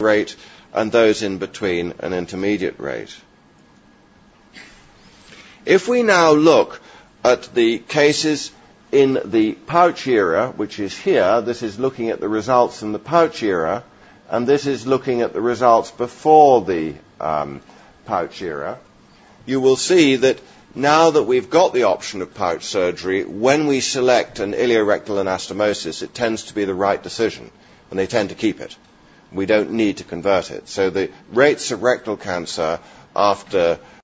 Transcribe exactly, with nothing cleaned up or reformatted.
rate, and those in between an intermediate rate. If we now look at the cases in the pouch era, which is here, this is looking at the results in the pouch era, and this is looking at the results before the um, pouch era, you will see that now that we've got the option of pouch surgery, when we select an ileorectal anastomosis, it tends to be the right decision, and they tend to keep it. We don't need to convert it. So the rates of rectal cancer after